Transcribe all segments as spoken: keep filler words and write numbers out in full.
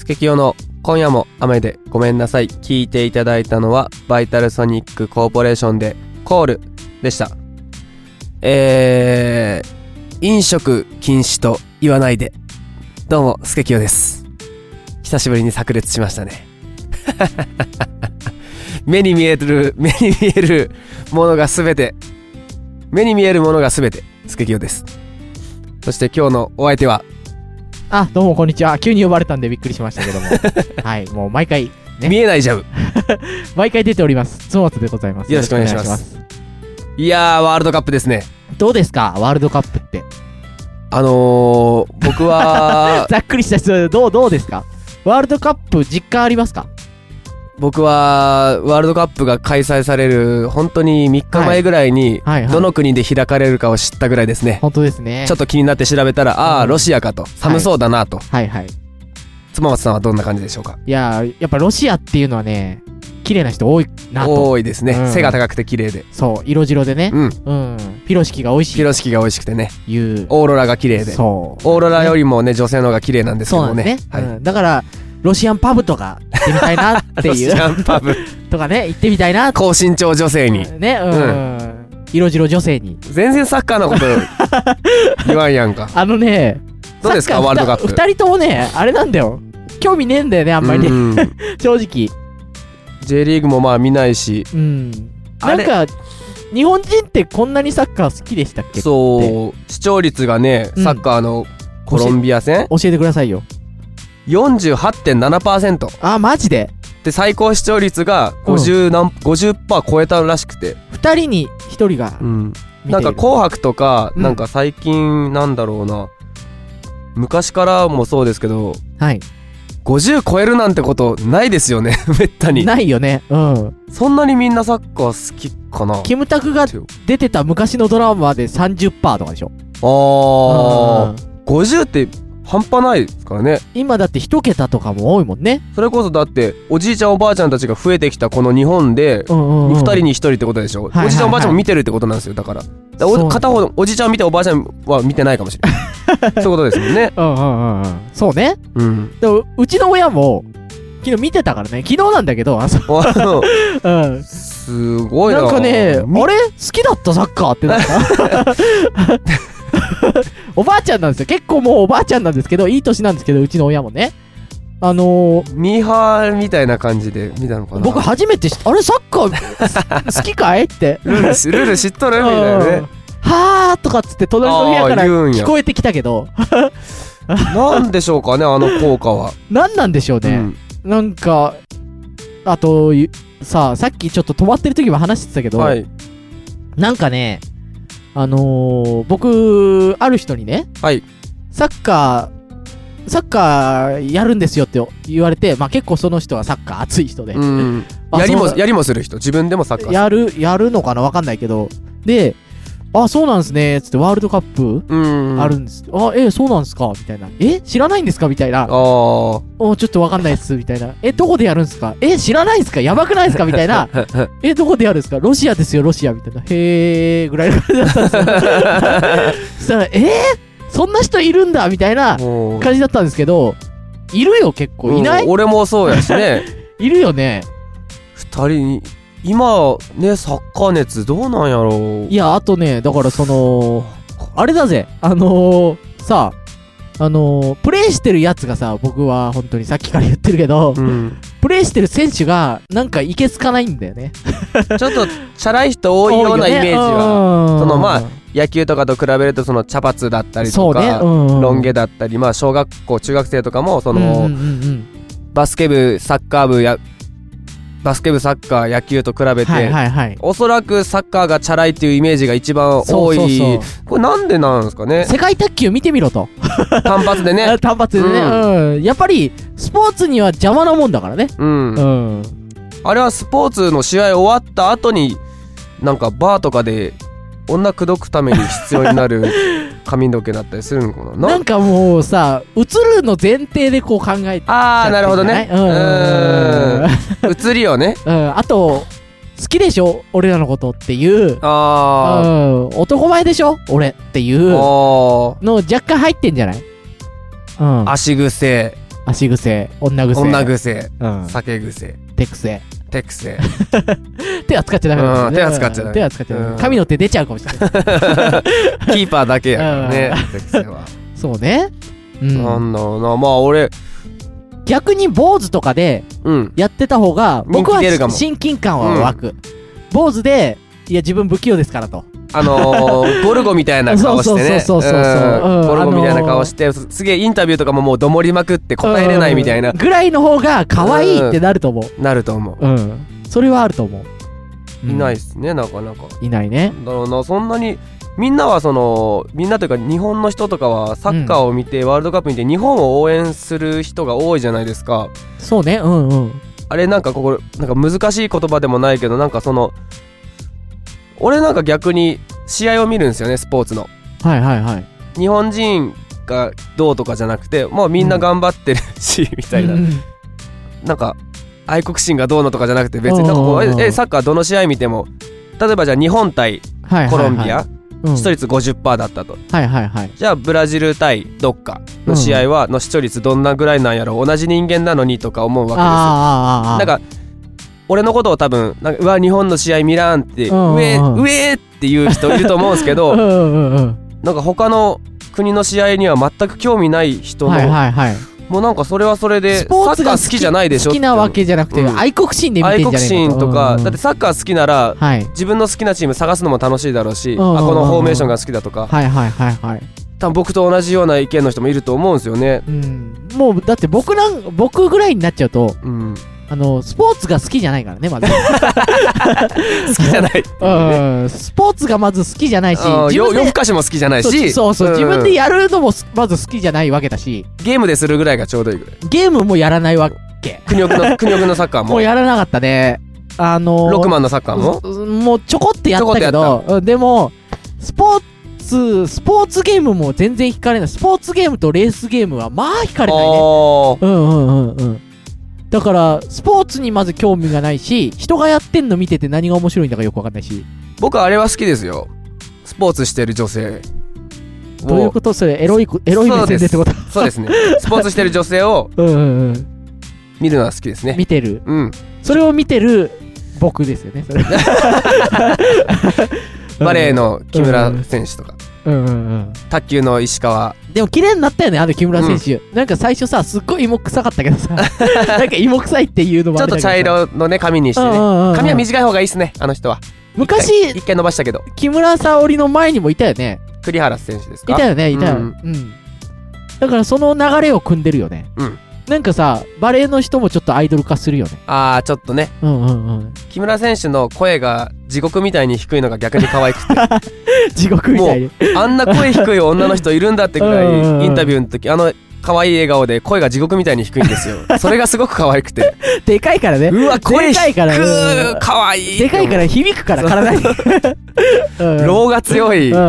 スケキヨの今夜も雨でごめんなさい。聞いていただいたのはバイタルソニックコーポレーションでコールでした。えー、飲食禁止と言わないで。どうもスケキヨです。久しぶりに炸裂しましたね。目に見える目に見えるものがすべて目に見えるものがすべてスケキヨです。そして今日のお相手は、 あ、どうもこんにちは。急に呼ばれたんでびっくりしましたけどもはい、もう毎回、ね、 見えないジャム毎回出ておりますつもつでございます。 よろしくお願いします。いやー、ワールドカップですね。 どうですかワールドカップって。 あのー、僕はざっくりした質問でどうどうですか。ワールドカップ実感ありますか。 僕はワールドカップが開催される本当にみっかまえぐらいにどの国で開かれるかを知ったぐらいですね。 本当ですね。 ちょっと気になって調べたら、ああロシアかと、寒そうだなと。 はいはい。 妻松さんはどんな感じでしょうか。 いやー、やっぱロシアっていうのはね、綺麗な人多いなと。 多いですね、うん、背が高くて綺麗で、 そう色白でね、うん、うん、ピロシキが美味しい、 ピロシキが美味しくてね、 いうオーロラが綺麗で、 そうオーロラよりもね女性の方が綺麗なんですけどもね。そうなんですね、 はい、うん、だからロシアンパブとか行ってみたいなっていうロシアンパブとかね行ってみたいな。 高身長女性にね、うん、うん、色白女性に。 全然サッカーのこと言わんやんか。 あのね、 どうですかワールドカップ。 ふたりともねあれなんだよ、興味ねえんだよねあんまりね正直 J リーグもまあ見ないし、うん、 なんか日本人ってこんなにサッカー好きでしたっけ。 そう視聴率がね、サッカーのコロンビア戦教えてくださいよ。 よんじゅうはちてんななパーセント。 あ、マジで。 で最高視聴率がごじゅう何、うん、ごじゅっパーセント 超えたらしくて、 ふたりにひとりが、うん、 なんか紅白とか、うん、なんか最近なんだろうな、昔からもそうですけど、はい、ごじゅう超えるなんてことないですよねめったにないよね。うん、そんなにみんなサッカー好きかな。 キムタクが出てた昔のドラマで さんじゅっパーセント とかでしょ。 あー、ごじゅうって半端ないですからね。 今だって一桁とかも多いもんね。 それこそだっておじいちゃんおばあちゃんたちが増えてきたこの日本で、うんうんうん、ふたりにひとりってことでしょ、はいはいはい、おじいちゃんおばあちゃんも見てるってことなんですよ。だからだから片方おじいちゃん見ておばあちゃんは見てないかもしれないそういうことですもんね。うんうんうんうん、そうね、うん、でもうちの親も昨日見てたからね。昨日なんだけど、あそううん、 すごいな。 なんかね、あれ好きだったサッカーってなったおばあちゃんなんですよ。結構もうおばあちゃんなんですけど、いい年なんですけど、うちの親もね、あのー、 ミーハーみたいな感じで見たのかな。 僕初めてあれサッカー好きかいってルールルール知っとるみたいなねはーとかっつって隣の部屋から聞こえてきたけどなんでしょうかね、あの効果は。 なんなんでしょうね、うん、なんかあとさあさっきちょっと止まってる時も話してたけど、はい、なんかねあのー、僕ある人にね、はい、サッカーサッカーやるんですよって言われて、まあ結構その人はサッカー熱い人で、うん、 やりもやりもする人、自分でもサッカーやるやるのかなわかんないけど、で、あ、そうなんですねつって、ワールドカップあるんです、あ、えそうなんですかみたいな、え知らないんですかみたいな、あおちょっとわかんないっすみたいな、えどこでやるんですか、え知らないんですか、やばくないですかみたいなえどこでやるんですか、ロシアですよロシアみたいな、へーぐらいの感じだったんですよそしたらえーそんな人いるんだみたいな感じだったんですけど、いるよ結構。いない？ 俺もそうやしねいるよね。 ふたりに今ね、サッカー熱どうなんやろう。 いや、あとね、だからそのあれだぜ、あのー、さあのー、プレイしてるやつがさ、僕は本当にさっきから言ってるけど、うん、プレイしてる選手がなんかいけつかないんだよねちょっとチャラい人多いようなイメージは、そのまあ野球とかと比べるとその茶髪だったりとか、ね、うんうん、ロン毛だったり、まあ小学校中学生とかもその、うんうんうん、バスケ部サッカー部やバスケ部サッカー野球と比べて、はいはいはい、おそらくサッカーがチャラいっていうイメージが一番多い。そうそうそう、これなんでなんですかね。 世界卓球見てみろと単発でね単発でね、うんうん、やっぱりスポーツには邪魔なもんだからね、うんうん、 あれはスポーツの試合終わった後になんかバーとかで女口説くために必要になる髪の毛だったりするのかな。 なんかもうさ、映るの前提でこう考えて、 ああなるほどね、うんうん映りをね、 うん、あと好きでしょ俺らのことっていう、あ、うん、男前でしょ俺っていうの若干入ってんじゃない、 うん、足癖足癖、女癖、 女癖、 うん、 酒癖、 手癖、 手癖。 手は使っちゃダメだ、ね、 うん、手は使っちゃダメ。 手は使っちゃダメ。うん、神の手出ちゃうかもしれない。キーパーだけやからね、手癖は。 そうね。 うん、なんだろうな、まあ俺逆に坊主とかでやってた方が、うん、僕は親近感は湧く。うん、坊主で、いや自分不器用ですからと。 あのー、ゴルゴみたいな顔してね。そうそうそうそうそう。ゴルゴみたいな顔して、すげえインタビューとかももうどもりまくって答えれないみたいな。 ぐらいの方が可愛いってなると思う。 うん、なると思う。 うん。それはあると思う。いないっすね、なかなか。 いないね。 だろうな、そんなに、みんなはその、みんなというか日本の人とかはサッカーを見て、うん、ワールドカップ見て日本を応援する人が多いじゃないですか。 そうね、うんうん。 あれなんかここ、なんか難しい言葉でもないけど、なんかその、俺なんか逆に試合を見るんですよね、スポーツの。 はいはいはい。 日本人がどうとかじゃなくて、もうみんな頑張ってるし、うん、みたいな、うん、なんか愛国心がどうのとかじゃなくて、別になんかこう、えサッカーどの試合見ても、例えばじゃあ日本対コロンビア、はいはいはい、視聴率 ごじゅっパーセント だったと、 はいはいはい、 じゃあブラジル対どっかの試合はの視聴率どんなぐらいなんやろう、同じ人間なのにとか思うわけですよ。あなんか俺のことを多分なんかうわ日本の試合見らんって上上っていう人いると思うんですけどなんか他の国の試合には全く興味ない人の、はいはいはい、もうなんかそれはそれでサッカー好きじゃないでしょ。 好きなわけじゃなくて、うん、愛国心で見てんじゃないかと。 愛国心とか、だってサッカー好きなら、はい、自分の好きなチーム探すのも楽しいだろうし、うんうんうん、あこのフォーメーションが好きだとか、 はいはいはいはい、 多分僕と同じような意見の人もいると思うんですよね。 うん、もうだって僕なん僕ぐらいになっちゃうと、うん、あのスポーツが好きじゃないからねまず好きじゃないっていうね、 うん、スポーツがまず好きじゃないし、 夜更かしも好きじゃないし、 そうそうそう、うん、自分でやるのもまず好きじゃないわけだし、 ゲームでするぐらいがちょうどいいぐらい。 ゲームもやらないわけ。 国奥の国奥のサッカーももうやらなかったね。あのー、 ロックマンのサッカーももうちょこってやったけど、うん、でもスポーツスポーツゲームも全然惹かれない。スポーツゲームとレースゲームはまあ惹かれないね。うんうんうんうん。だからスポーツにまず興味がないし、人がやってんの見てて何が面白いんだかよく分かんないし。 僕はあれは好きですよ、スポーツしてる女性。 どういうこと？それエロいエロい目線でってこと？ そうですねスポーツしてる女性をうんうん、うん、見るのは好きですね。 見てる、 うん、 それを見てる僕ですよねそれバレーの木村選手とか、うんうんうん、卓球の石川。 でも綺麗になったよねあの木村選手、うん、なんか最初さすっごい芋臭かったけどさなんか芋臭いっていうのもあるんだけどちょっと茶色のね髪にしてね、うんうんうん、髪は短い方がいいっすねあの人は。 昔一回、一回伸ばしたけど木村沙織の前にもいたよね。 栗原選手ですか。 いたよねいたよ、うんうん、だからその流れを組んでるよね、うん、なんかさバレーの人もちょっとアイドル化するよね。 あーちょっとね、うんうんうん、木村選手の声が地獄みたいに低いのが逆に可愛くて地獄みたいにもうあんな声低い女の人いるんだってくらいインタビューの時あの可愛い笑顔で声が地獄みたいに低いんですよそれがすごく可愛くてでかいからね。 うわ声低いから可愛いでかいから響くから体にローが強い、うん、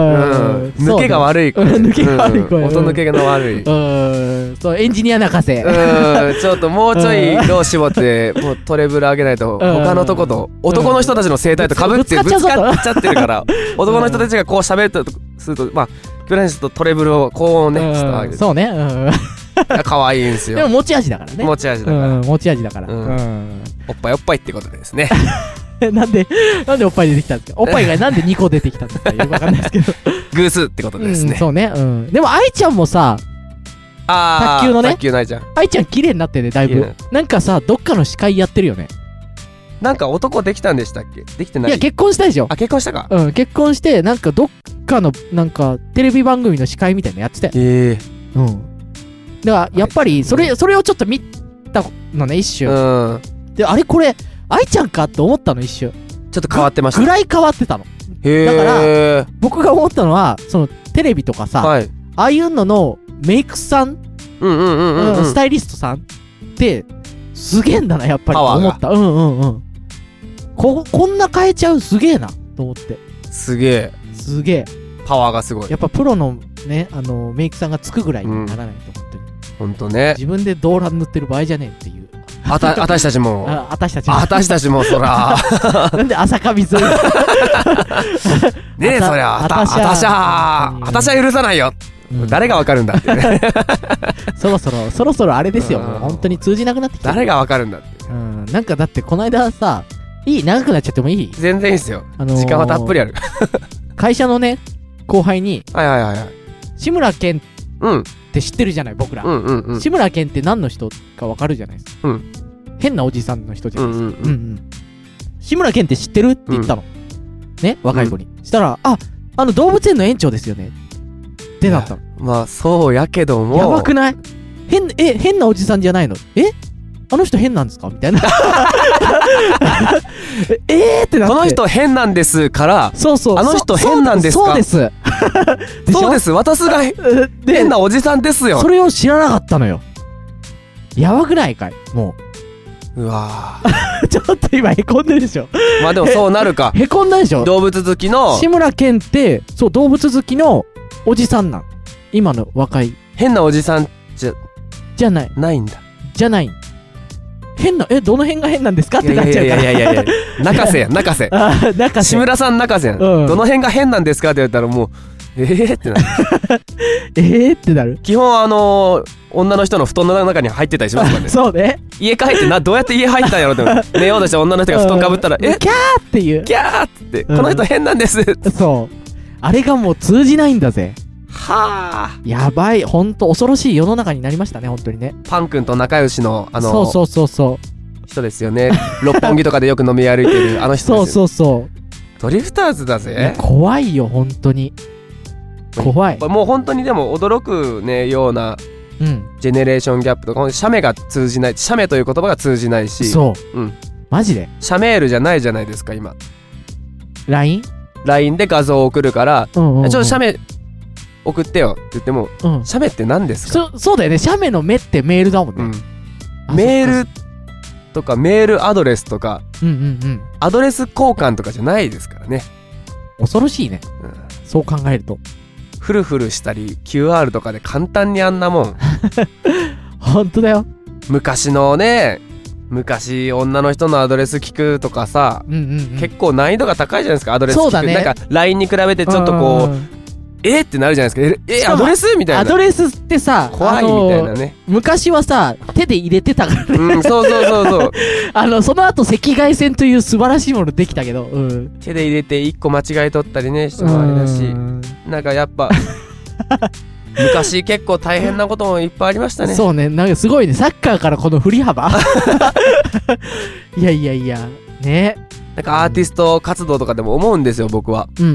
抜けが悪い声、 抜けが悪い声、 音抜けの悪い、 うん、そうエンジニア泣かせ、 うん、ちょっともうちょいロー絞ってもうトレブル上げないと他のとこと男の人たちの声帯とかぶってぶつかっちゃってるから男の人たちがこう喋るとするとまあ木村選手とトレブルをこうねちょっと上げて、 そうね、うん可愛いんですよ。 でも持ち味だからね。 持ち味だから、 うん、持ち味だから、うんうん、 おっぱいおっぱいってことでですねなんでなんでおっぱい出てきたんですか。おっぱいがなんでにこ出てきたんですかよくわかんないですけど偶数ってことですね、 うん、そうね、うん、でも愛ちゃんもさあ卓球のね卓球の愛ちゃん愛ちゃん綺麗になってねだいぶ。なんかさどっかの司会やってるよね。 なんか男できたんでしたっけ。できてない。 いや結婚したでしょ。 あ結婚したか。 うん結婚してなんかどっかのなんかテレビ番組の司会みたいなのやってたよ。 へえうんだからやっぱりそれそれをちょっと見たのね一瞬、うん、であれこれ愛ちゃんかって思ったの一瞬。 ちょっと変わってました。 ぐらい変わってたの。 へだから僕が思ったのはそのテレビとかさ、はい、ああいうののメイクさん、うんうんうんうんうん、スタイリストさんってすげえんだなやっぱり思った。うんうんうんここんな変えちゃうすげえなと思って。 すげえすげえパワーがすごい。 やっぱプロのねあのメイクさんがつくぐらいにならないと、うん、本当に本当ね自分で動乱塗ってる場合じゃねえっていう。 あた私たちもあ私たちも私たちもそらなんで朝髪沿いねえそりゃあたあたしゃあたしゃ許さないようん、 誰がわかるんだってねそろそろそろそろあれですよ、もう本当に通じなくなってきた。 誰がわかるんだって、 うん、なんかだってこの間さ、いい長くなっちゃってもいい？ 全然いいですよ、あのー、時間はたっぷりある会社のね後輩に、 はいはいはいはい、 志村けんうんって知ってるじゃない僕ら、 うんうんうん、 志村けんって何の人かわかるじゃないですか、うん、変なおじさんの人じゃないですか、うんうんうんうん、志村けんって知ってるって言ったの、うん、ね、若い子に、うん、したら、あ、あの動物園の園長ですよねってなったの。 まあそうやけども、 やばくない？変、え、変なおじさんじゃないの？え、あの人変なんですかみたいなえーってなって、 この人変なんですから、 そうそう、 あの人変なんですか？ そうですそうです、私が変なおじさんですよ。 それを知らなかったのよ。やばくないかい？もううわちょっと今へこんでるでしょ。 まあでもそうなるか。 へこんだでしょ。 動物好きの志村けんって、そう、動物好きのおじさんなん。今の若い変なおじさんじゃじゃないないんだ。 じゃない。変な、え、どの辺が変なんですかってなっちゃうから。 いやいやいやいやいや中瀬や中瀬あ、中瀬志村さん中瀬やん、うん、どの辺が変なんですかって言われたらもうえーってなるえーってなる。 基本あのー、女の人の布団の中に入ってたりしますからねそうね。 家帰ってな、どうやって家入ったんやろって寝ようとして女の人が布団かぶったら、うん、えキャーっていうキャーって、うん、この人変なんですそう、あれがもう通じないんだぜ。 はあ、 やばい、ほんと恐ろしい世の中になりましたね、本当にね。 パン君と仲良しのあのそうそうそうそう人ですよね。六本木とかでよく飲み歩いてるあの人ですよ、ね、 そうそうそう。 ドリフターズだぜ。 怖いよ本当に怖い。 もう本当にでも驚くねような、うん、ジェネレーションギャップとか、写メが通じない、写メという言葉が通じないし、 そう、うん、マジで写メールじゃないじゃないですか今。 ライン？ ライン で画像を送るから、うんうんうん、ちょっと写メ送ってよって言っても、うん、写メって何ですか？ そ, そうだよね、写メの目ってメールだもんね、 うん、メールとかメールアドレスとか、 うんうんうん、 アドレス交換とかじゃないですからね。 恐ろしいね、うん、そう考えるとフルフルしたり キューアール とかで簡単にあんなもん本当だよ。 昔のね、昔女の人のアドレス聞くとかさ、うんうんうん、結構難易度が高いじゃないですか。アドレス聞く、そうだね、なんか ライン に比べてちょっとこう、うん、えー、ってなるじゃないですか。え、えアドレスみたいな。 アドレスってさ、 怖いみたいなね。 昔はさ、手で入れてたからね。 うん、そうそうそうそう。 あの、その後赤外線という素晴らしいものできたけど、うん、 手で入れて一個間違えとったりね、してもあれだし、なんかやっぱ、昔結構大変なこともいっぱいありましたね。 そうね、なんかすごいね、サッカーからこの振り幅いやいやいや、ね。 なんかアーティスト活動とかでも思うんですよ僕は、うんうんうん、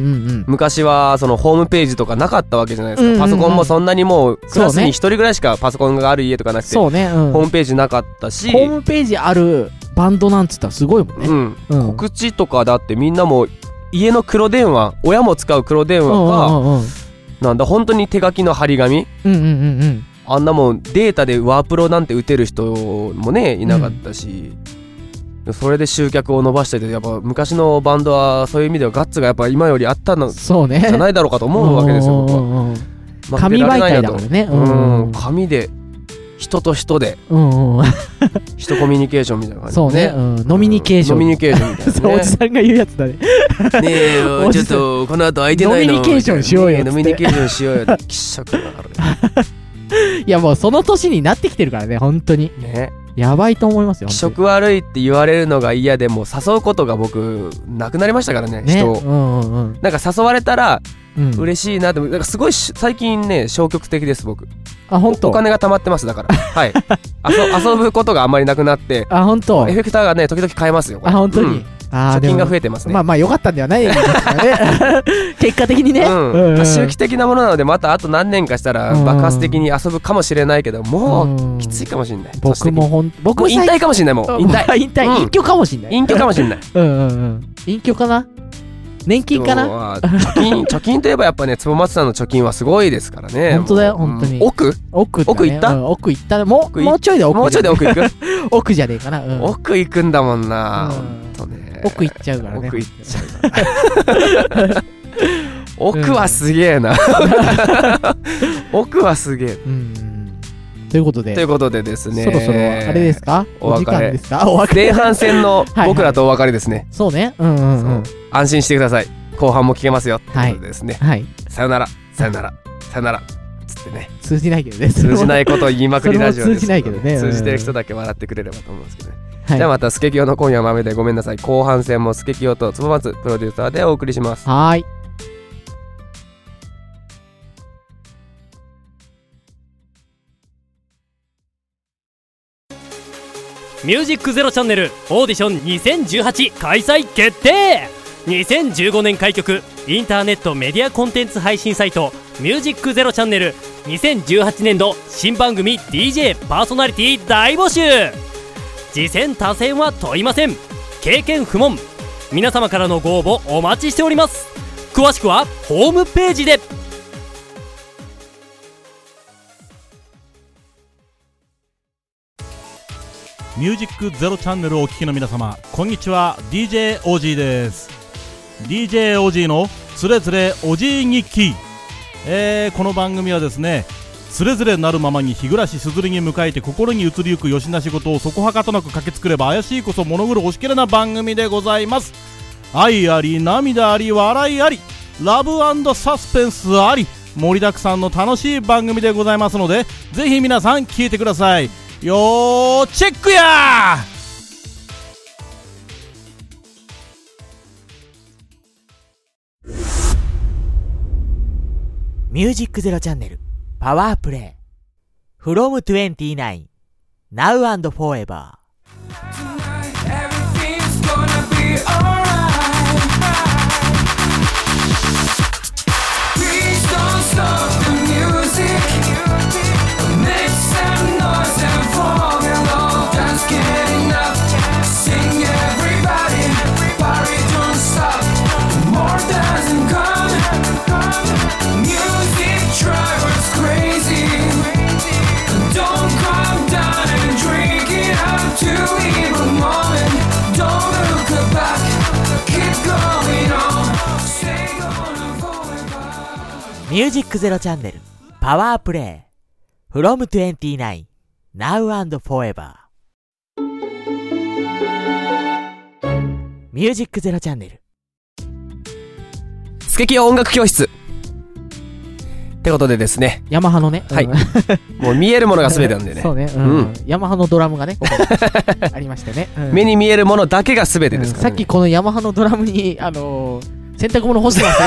昔はそのホームページとかなかったわけじゃないですか、うんうんうん、パソコンもそんなにもうクラスに一人ぐらいしかパソコンがある家とかなくて、 そうね、うん、 ホームページなかったし、 ホームページあるバンドなんつったらすごいもんね、 うんうん、告知とかだってみんなも家の黒電話、親も使う黒電話が、うんうんうん、なんだ本当に手書きの張り紙、うんうんうんうん、あんなもんデータでワープロなんて打てる人もねいなかったし、うん、それで集客を伸ばしてて、やっぱ昔のバンドはそういう意味ではガッツがやっぱ今よりあったのじゃないだろうかと思うわけですよ、僕は。 紙媒体だからね、 うんうん、紙で人と人で、うんうん、人コミュニケーションみたいな感じ、ね、 そうね、うん、ノミニケーション、 ノミニケーションみたいな、ね、 そうおじさんが言うやつだね。ねえちょっとこの後空いてないの、 ノミニケーションしようよ、 ね、ノミニケーションしようよって気色があるいやもうその年になってきてるからね本当にね、やばいと思いますよ。 気色悪いって言われるのが嫌で、もう誘うことが僕なくなりましたからね、ね、人を、うんうんうん、なんか誘われたら、うん、嬉しいなって、なんかすごい最近ね消極的です僕。 あ、本当。 お金が貯まってますだからはい遊, 遊ぶことがあんまりなくなって、 あ、本当。 エフェクターがね時々買えますよ。 あ、本当に、うん、 あ、貯金が増えてますね。 まあまあ良かったんではないですかね結果的にね、うんうんうん、周期的なものなので、またあと何年かしたら爆発的に遊ぶかもしれないけど、もうきついかもしれない。 僕もほん僕も引退かもしれない。もう引退引退、うん、隠居かもしれない。 隠居かもしれないうんうんうん、隠居かな、年金かな。 貯金貯金といえばやっぱね、坪松さんの貯金はすごいですからね。 本当だよ本当に。 奥奥、ね、 奥行った、 うん、奥行った。もうもうちょいで奥、 もうちょいで奥行く奥じゃねえかな、うん、 奥行くんだもんな、うん、ほんとね、 奥行っちゃうからね。 奥行っちゃうから奥はすげえな、うん、奥はすげえ、うん、 ということでということでですね、 そろそろあれですか、お時間ですか。お別前れ半戦の僕らとお別れですね。はいはい、 そうね、うんうんうん、 安心してください、後半も聞けますよってことでですね、はいはい、さよならさよならさよなら。 つってね、 通じないけどね、 通じないことを言いまくりラジオです、ね、 通じないけどね、 通じてる人だけ笑ってくれればと思うんですけどね、 はい、 じゃあまたスケキヨの今夜は豆でごめんなさい。後半戦もスケキヨとつぼまつプロデューサーでお送りします。 はい。 ミュージックゼロチャンネルオーディションにせんじゅうはち開催決定。にせんじゅうごねん開局インターネットメディアコンテンツ配信サイトミュージックゼロチャンネルにせんじゅうはちねん度新番組 ディージェー パーソナリティ大募集。次戦他戦は問いません。経験不問。皆様からのご応募お待ちしております。詳しくはホームページで。 ミュージックゼロチャンネルをお聞きの皆様、こんにちは。 ディージェー オージー です。 ディージェー オージー のつれづれおじい日記、えー、この番組はですね、つれづれなるままに日暮らしすずりに迎えて心に移りゆくよしな仕事をそこはかとなく駆け作れば怪しいこそ物狂うおしきれな番組でございます。愛あり涙あり笑いありラブ&サスペンスあり盛りだくさんの楽しい番組でございますので、ぜひ皆さん聞いてください。よーチェックやー。 ミュージックゼロチャンネルパワープレイ フロムにじゅうきゅう Now and Forever。ミュージックゼロチャンネルパワープレイ フロムにじゅうきゅう Now and Forever。 ミュージックゼロチャンネルスケキヨ音楽教室ってことでですね、 ヤマハのね、 はい、もう見えるものが全てなんでねそうね、うん、うん、ヤマハのドラムがねここありましてね、うん、 目に見えるものだけが全てですからね、 うん、さっきこのヤマハのドラムにあのー洗濯物干してますよ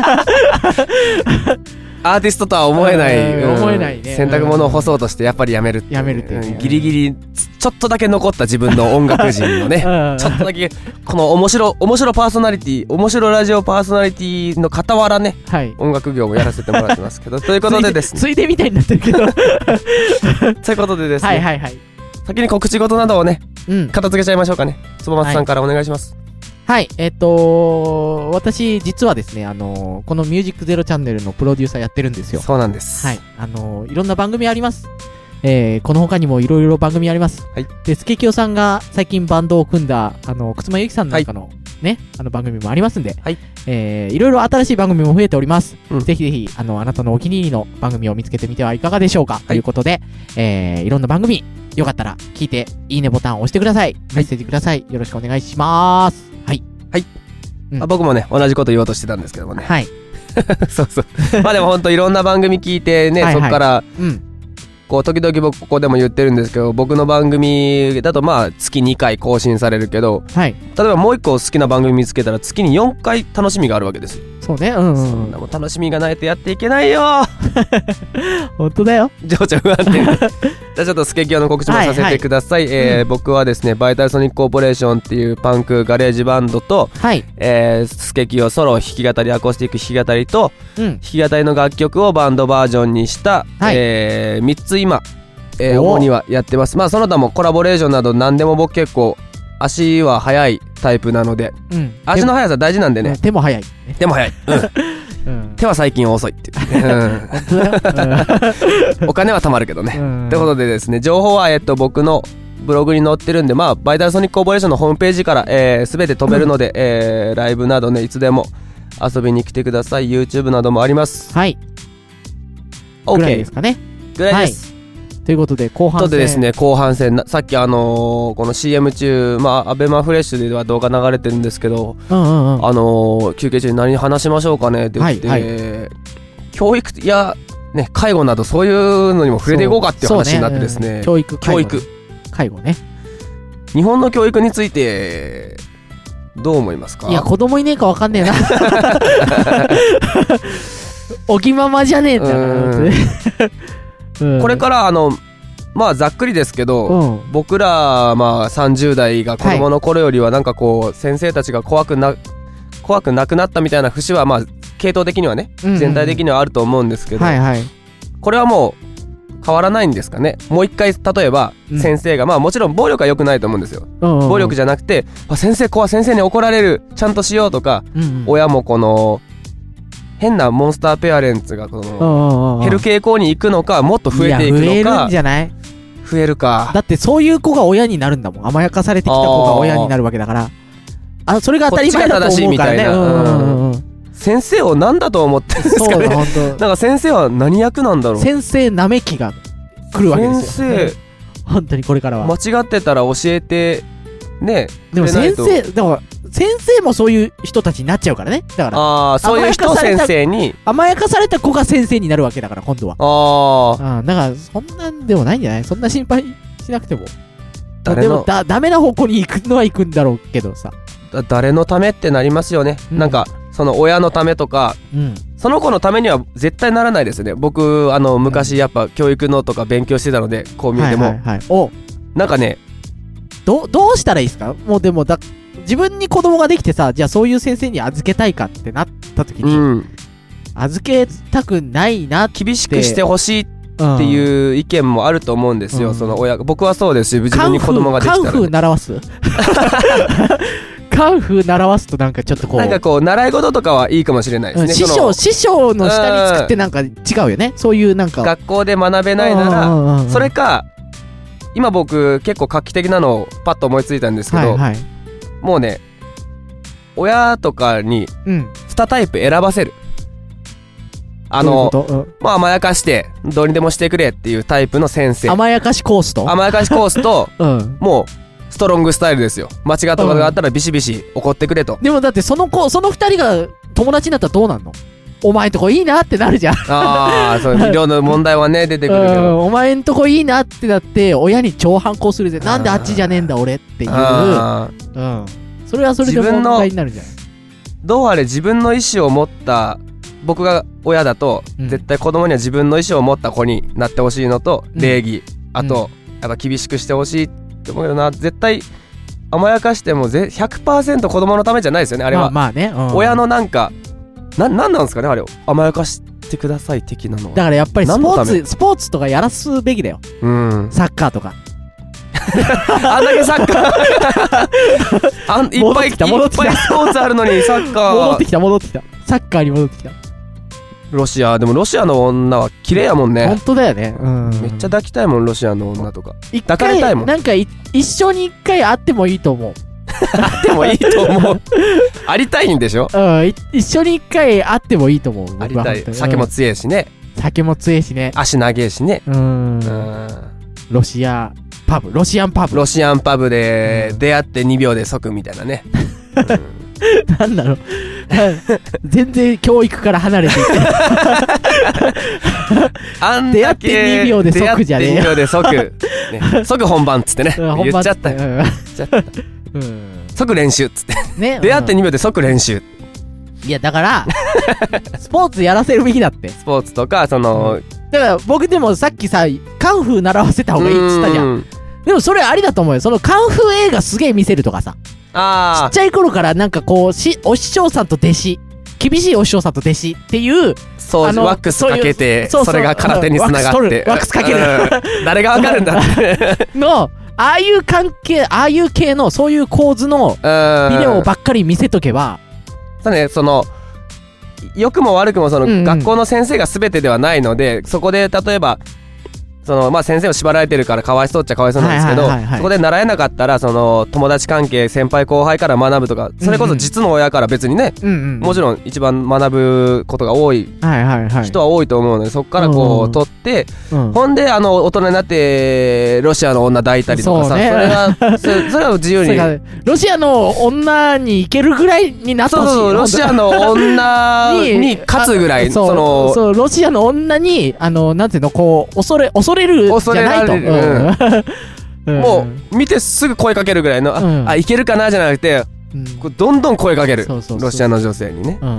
アーティストとは思えない、 うん、思えないね。 洗濯物を干そうとしてやっぱりやめるっていう、 やめるっていうね、 うん、ギリギリちょっとだけ残った自分の音楽人のね、うん、ちょっとだけこの面白面白パーソナリティ面白ラジオパーソナリティの傍らね、はい、音楽業もやらせてもらってますけどということでですねついでみたいになってるけどということでですね、 はいはいはい、 先に告知事などをね、うん、片付けちゃいましょうかね。つぼまつさんからお願いします。 はい、えっと私実はですね、あのー、このミュージックゼロチャンネルのプロデューサーやってるんですよ。 そうなんです。 はい、あのー、いろんな番組あります。えー、この他にもいろいろ番組あります。はい。で、スケキヨさんが最近バンドを組んだ、あの、くつまゆきさんなんかの、はい、ね、あの番組もありますんで、はい。えー、いろいろ新しい番組も増えております。うん、ぜひぜひ、あの、あなたのお気に入りの番組を見つけてみてはいかがでしょうか、はい、ということで、えー、いろんな番組、よかったら聞いて、いいねボタンを押してください。メッセージください。よろしくお願いします。はい。 はい。うん、あ僕もね、同じこと言おうとしてたんですけどもね。 はい。 そうそう。まあでもほんといろんな番組聞いてね、はいはい、そっから、うん。こう時々僕ここでも言ってるんですけど、僕の番組だとまあ月にかい更新されるけど、はい、例えばもう一個好きな番組見つけたら月によんかい楽しみがあるわけですよ。 そうね、うん、うん、 そんなもん楽しみがないとやっていけないよ本当だよ。 情緒不安定じゃあちょっとスケキヨの告知もさせてください。はいはい、えーうん、僕はですねバイタルソニックコーポレーションっていうパンクガレージバンドと、はいえー、スケキヨソロ弾き語りアコースティック弾き語りと、うん、弾き語りの楽曲をバンドバージョンにした、はいえー、みっつ今えー、主にはやってます。まあその他もコラボレーションなど何でも僕結構足は速いタイプなので、うん、足の速さ大事なんでね。 手も速い。 手も速い。うんうん、手は最近遅いっていう、ねうん、お金は貯まるけどね。うん、ということでですね、情報はえっと僕のブログに載ってるんで、まあバイタルソニックコーポレーションのホームページからえー、全て飛べるので、うんえー、ライブなどねいつでも遊びに来てください。 YouTube などもあります。 はい OK ぐらいですかね。 ぐらいです、はいということで後半戦とでですね後半戦さっきあのー、この シーエム 中まあアベマフレッシュでは動画流れてるんですけど、うんうんうん、あのー、休憩中に何話しましょうかねって言って、はいはい、教育いやね、介護などそういうのにも触れていこうかっていう話になってですね、 ね、うん、教育教育介護ね。 日本の教育についてどう思いますか？ いや子供いねえか分かんねえなおきままじゃねえんだからうん、 これからあのまあざっくりですけど、うん、僕らまあさんじゅう代が子供の頃よりはなんかこう先生たちが怖くな怖くなくなったみたいな節はまあ系統的にはね、うんうん、全体的にはあると思うんですけど、はいはい、これはもう変わらないんですかね。もう一回例えば先生が、うん、まあもちろん暴力は良くないと思うんですよ、うんうんうん、暴力じゃなくて先生怖い、先生に怒られる、ちゃんとしようとか、うんうん、親もこの変なモンスターペアレンツがこの減る傾向に行くのか、もっと増えていくのか。 いや増えるんじゃない？ 増えるか。 だってそういう子が親になるんだもん。甘やかされてきた子が親になるわけだから、あ、それが当たり前だと思うからね。うんうん、 先生を何だと思ってるんですかね。なんか先生は何役なんだろう。 先生なめきが来るわけですよ。先生本当にこれからは間違ってたら教えてね。 でも先生でも先生もそういう人たちになっちゃうからね。だからああ、そういう人を先生に甘やかされた子が先生になるわけだから今度は。ああ、だからそんなんでもないんじゃない？そんな心配しなくても。でもだダメな方向に行くのは行くんだろうけどさ。 だ誰のためってなりますよね、うん、なんかその親のためとか、うん、その子のためには絶対ならないですよね。僕あの昔やっぱ教育のとか勉強してたのでこう見えても、はいはいはい、おなんかねどどうしたらいいですか？もうでもだ自分に子供ができてさ、じゃあそういう先生に預けたいかってなった時に、うん、預けたくないなって厳しくしてほしいっていう意見もあると思うんですよ、うん、その親僕はそうですし、自分に子供ができたら、ね、 カンフー習わすカンフー習わすとなんかちょっとこうなんかこう習い事とかはいいかもしれないですね、うん、 師匠師匠の下につくってなんか違うよね。そういうなんか学校で学べないならそれか、今僕結構画期的なのをパッと思いついたんですけど、はいはい、もうね親とかににタイプ選ばせる、うん、あのうう、うん、まあ甘やかしてどうにでもしてくれっていうタイプの先生、 甘やかしコースと甘やかしコースと、うん、もうストロングスタイルですよ。間違ったことがあったらビシビシ怒ってくれと、 うん、でもだってその子その二人が友達になったらどうなんの？お前んとこいいなってなるじゃん。 ああ、そういう量の問題はね出てくるけど、 お前んとこいいなってなって親に超反抗するぜ。なんであっちじゃねえんだ俺っていう、うん、それはそれで問題になるじゃん。 どうあれ自分の意思を持った僕が親だと、うん、絶対子供には自分の意思を持った子になってほしいのと、うん、礼儀、あと、うん、やっぱ厳しくしてほしいって思うよな。絶対甘やかしても ひゃくパーセント 子供のためじゃないですよねあれは。 まあまあね、うん、 親のなんかな、なんなんですかねあれを甘やかしてください的なのは。 だからやっぱりスポーツスポーツとかやらすべきだよ、うん、サッカーとかあんだけサッカーあんいっぱいいっぱいスポーツあるのにサッカー戻ってきた戻ってきたサッカーに戻ってきた。 ロシアでもロシアの女は綺麗やもんね。 本当だよね、うん、 めっちゃ抱きたいもんロシアの女とか。 抱かれたいもん。なんかい一生に一回会ってもいいと思うあってもいいと思うありたいんでしょ、 うん、一緒に一回会ってもいいと思う。 ありたい。酒も強いしね、 うん、酒も強いしね、 足長いしね。うーん、うん、ロシアパブロシアンパブロシアンパブで出会ってにびょうで即みたいなね、うん、 なんだろう全然教育から離れていてあんだけ出会ってにびょうで即じゃねえよ。 出会ってにびょうで即、ね、即本番っつってね、うん、言っちゃったよ、うん、言っちゃった、うん、即練習っつって、ね、出会ってにびょうで即練習。 いやだからスポーツやらせるべきだって。 スポーツとかその、うん、 だから僕でもさっきさカンフー習わせた方がいいっつったじゃん。でもそれありだと思うよ。そのカンフー映画すげえ見せるとかさ、あちっちゃい頃からなんかこうしお師匠さんと弟子、厳しいお師匠さんと弟子っていうそうあのワックスかけて そ, うそうそれが空手につながってワックスかける、 うん、誰がわかるんだってのああいう関係、ああいう系のそういう構図のビデオばっかり見せとけば、 そうね、その良くも悪くもその、うんうん、学校の先生が全てではないので、そこで例えばそのまあ先生を縛られてるからかわいそうっちゃかわいそうなんですけど、そこで習えなかったらその友達関係先輩後輩から学ぶとか、それこそ実の親から別にね、うんうん、もちろん一番学ぶことが多い人は多いと思うので、そこからこう取って、うん、ほんであの大人になってロシアの女抱いたりとかさ、そ,、ね、それはそれそれは自由にロシアの女に行けるぐらいになってほしい。 そうそう、ロシアの女に勝つぐらいそうそのそうロシアの女にあのなんていうのこう恐れ恐れるじゃないと、 うん、もう見てすぐ声かけるぐらいの、うん、あ, あいけるかなじゃなくて、うん、こうどんどん声かける。そうそうそうロシアの女性にね、うん、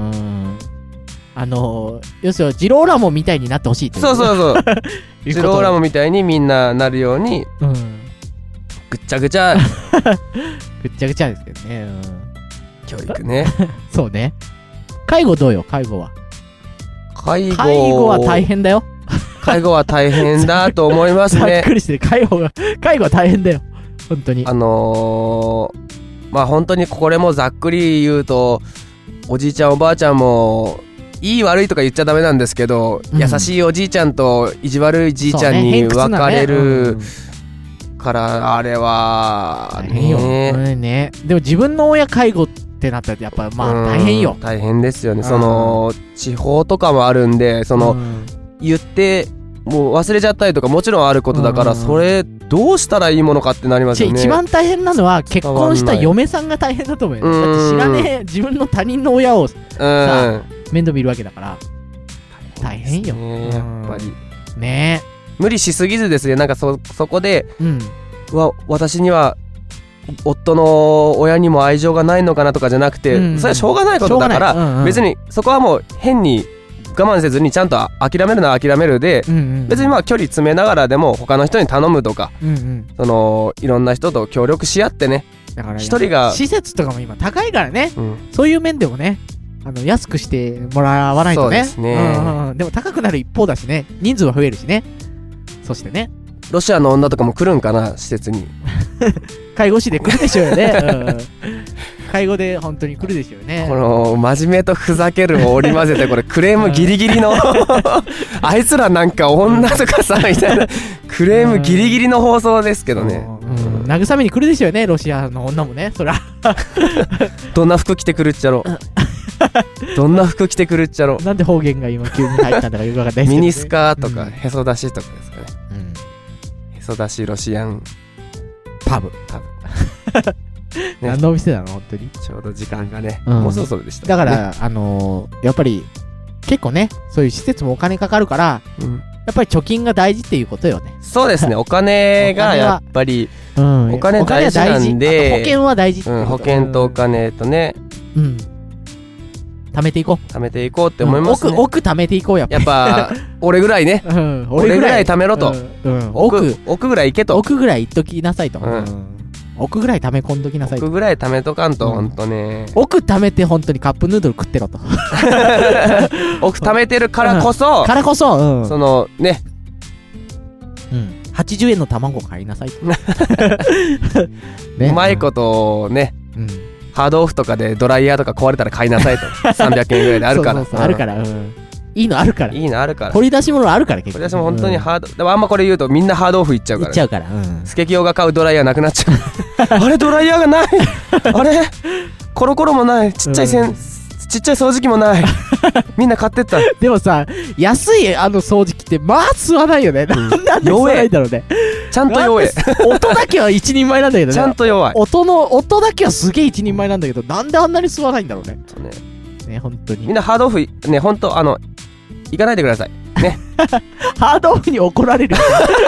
あの要するにジローラモみたいになってほしいっていう、 そうそうそうジローラモみたいにみんななるように、うん、ぐっちゃぐちゃぐっちゃぐちゃですけどね、うん、 教育ねそうね。介護どうよ介護は。 介護介護は大変だよ。 介護は大変だと思いますね。 ざっくりして介護が介護は大変だよ本当に。 あのー、まあ本当にこれもざっくり言うとおじいちゃんおばあちゃんもいい悪いとか言っちゃダメなんですけど、うん、優しいおじいちゃんと意地悪いじいちゃんに分かれる、ねうん、からあれはね大変よ、ね、でも自分の親介護ってなったらやっぱまあ大変よ。 大変ですよね。その地方とかもあるんでその、うん、言ってもう忘れちゃったりとかもちろんあることだから、うん、それどうしたらいいものかってなりますよね。 一番大変なのは結婚した嫁さんが大変だと思うよ、ね、だって知らねえ自分の他人の親をさ面倒見るわけだから大変よ、ね、やっぱりねえ無理しすぎずですね。なんか そ, そこで、うん、うわ私には夫の親にも愛情がないのかなとかじゃなくて、うん、それはしょうがないことだから、うんうん、別にそこはもう変に我慢せずにちゃんと諦めるなら諦めるで、うんうん、別にまあ距離詰めながらでも他の人に頼むとか、うんうん、そのいろんな人と協力し合ってね。だから一人が施設とかも今高いからね、うん、そういう面でもねあの安くしてもらわないとね。そうですね、うんうん、でも高くなる一方だしね人数は増えるしね。そしてねロシアの女とかも来るんかな施設に介護士で来るでしょうよね、うん、介護で本当に来るでしょうね。 この真面目とふざけるを織り交ぜてこれクレームギリギリのあいつらなんか女とかさみたいなクレームギリギリの放送ですけどね、うんうん、慰めに来るでしょうよねロシアの女もね。そらどんな服着てくるっちゃろどんな服着てくるっちゃろ。 なんで方言が今急に入ったんだかよくわかんないですけど、ね、 ミニスカとか、うん、へそ出しとかですかね、うん、へそ出しロシアンパブパブ、ね、何のお店なの本当に。 ちょうど時間がね、うん、もうそろそろでした、ね、 だから、あのー、やっぱり結構ねそういう施設もお金かかるから、うん、やっぱり貯金が大事っていうことよね。 そうですねお金がやっぱりお金, うん、お金大事なんで保険は大事ってこと、 うん、保険とお金とね、 うん、貯めていこう貯めていこうって思いますね、 うん、奥, 奥貯めていこうやっぱやっぱ俺ぐらいね、うん、俺ぐらい貯めろと、うんうん、奥奥ぐらい行けと奥ぐらい行っときなさいと、うん、奥ぐらい貯め込んどきなさいと。 奥ぐらい貯めとかんと、うん、ほんとね奥貯めてほんとにカップヌードル食ってろと奥貯めてるからこそ、 うん、からこそ、うん、 そのね、 うん、はちじゅうえんの卵買いなさいと、ね、 うまいことね、うん、ハードオフとかでドライヤーとか壊れたら買いなさいとさんびゃくえんぐらいであるからそうそうそう、うん、あるから、うん、いいのあるからいいのあるから掘り出し物あるから結構掘り出し物本当にハード、うん、でもあんまこれ言うとみんなハードオフいっちゃうから、 いっちゃうから、うん、 スケキヨが買うドライヤーなくなっちゃうあれドライヤーがないあれコロコロもないちっちゃいせん、うん、ちっちゃい掃除機もないみんな買ってった。 でもさ安いあの掃除機ってまあ吸わないよね、うん、なんで吸わないんだろうね。 ちゃんと弱い音だけは一人前なんだけどね。 ちゃんと弱い音の音だけはすげえ一人前なんだけどなんであんなに吸わないんだろうね。そうねね本当にみんなハードオフね本当あの行かないでくださいねハードオフに怒られる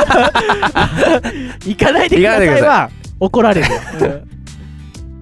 行かないでくださいは怒られる、うん、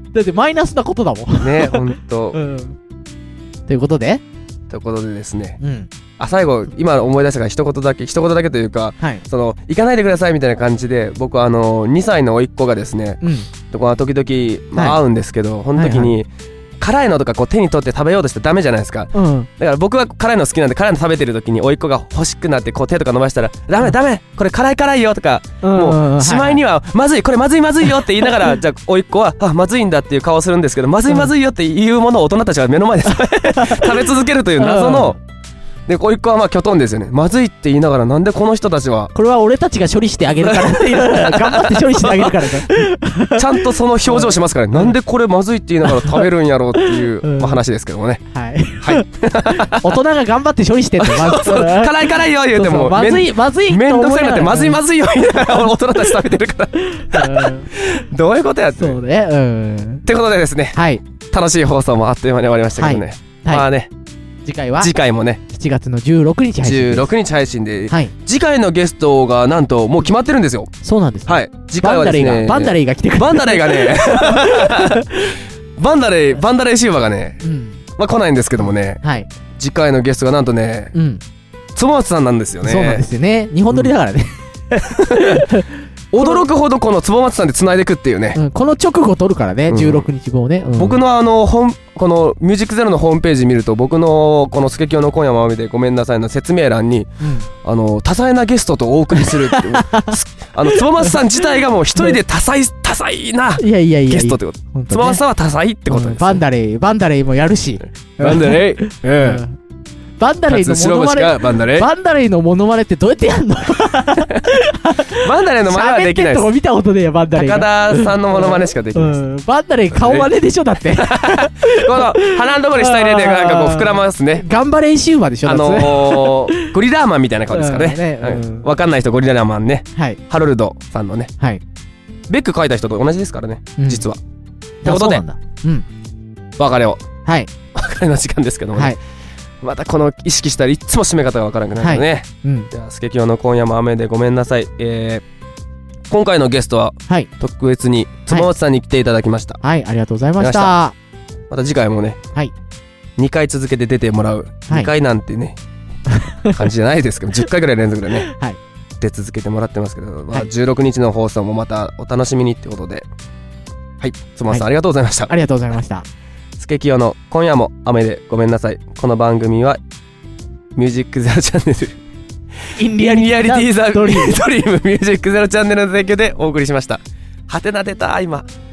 だってマイナスなことだもんね本当、うん、 ということでということでですね、うん、あ最後今思い出したから一言だけ一言だけというか、はい、その行かないでくださいみたいな感じで僕はあのにさいの甥っ子がですね、うん、とこは時々、まあ、会うんですけど、はい、その時に、はいはい辛いのとかこう手に取って食べようとしてダメじゃないですか、うん、だから僕は辛いの好きなんで辛いの食べてる時に甥っ子が欲しくなってこう手とか伸ばしたらダメダメこれ辛い辛いよとか、うん、もうしまいにはまずいこれまずいまずいよって言いながらじゃあ甥っ子はあまずいんだっていう顔をするんですけどまずいまずいよっていうものを大人たちは目の前で食べ続けるという謎のでこいっ子はまあきょとんですよね。まずいって言いながらなんでこの人たちはこれは俺たちが処理してあげるからっていう頑張って処理してあげるからかちゃんとその表情しますからね。なんでこれまずいって言いながら食べるんやろうっていう、うんまあ、話ですけどもね。 はい、はい、大人が頑張って処理してんのまず辛い辛いよ言うてもそうそうまずいまずいめんどくさいなってまずいまずいよ言いながら大人たち食べてるから、うん、どういうことやってそうね、うん、 ってことでですね、はい、楽しい放送もあっという間に終わりましたけどね、はい、まあね次回は次回もねしちがつのじゅうろくにち配信です。じゅうろくにち配信で、はい、次回のゲストがなんともう決まってるんですよ。 そうなんです、ね、 はい次回はですねバンダレイが来てくれる。 バンダレイがねバンダレイバンダレイシューバがね、うん、まあ来ないんですけどもね、はい、次回のゲストがなんとね、うん、つぼまつさんなんですよね。 そうなんですよね。日本撮りだからね、 うん、驚くほどこのつぼまつさんで繋いでいくっていうね、 うん、この直後撮るからね、うん、じゅうろくにち号ね、うん、 僕のあの本このミュージックゼロのホームページ見ると僕のこのスケキヨの今夜も雨でごめんなさいの説明欄に、うん、あの多彩なゲストとお送りするっていうあのつぼまつさん自体がもう一人で多彩多彩なゲストってこと。つぼまつさんは多彩ってことです、ね、 バンダレイバンダレイもやるしバンダレイ、うん、 バンダレイのモノマネバンダレイバンダレイのモノマネってどうやってやんのバンダレイのマネはできないです。 喋ってんとこ見たことねえよバンダレイが。 高田さんのモノマネしかできないです、うん、 バンダレイ顔マネでしょだってこの鼻のところに下入れてなんかこう膨らますね。 頑張れイシューマでしょあのー、ゴリラーマンみたいな顔ですからね、うんね、はい、うん、分かんない人ゴリラーマンね、はい、ハロルドさんのね、はい、ベック書いた人と同じですからね、うん、実は。ってことで、うん、別れを、はい、別れの時間ですけどもね、はい、またこの意識したらいつも締め方がわからなくなるからね、はい、うん、じゃあスケキヨの今夜も雨でごめんなさい、えー、今回のゲストは、はい、特別につぼまつさんに来ていただきました。 はい、はい、ありがとうございました。 また次回もね、はい、にかい続けて出てもらう、はい、にかいなんてね感じじゃないですけどじゅっかいぐらい連続でね、はい、出続けてもらってますけど、まあ、じゅうろくにちの放送もまたお楽しみにってことで、はい、つぼまつさん、はい、ありがとうございました。 ありがとうございました。 スケキヨの今夜も雨でごめんなさい。この番組はミュージックゼロチャンネルインリアリティザドリームミュージックゼロチャンネルの提供でお送りしました。はてな出た今。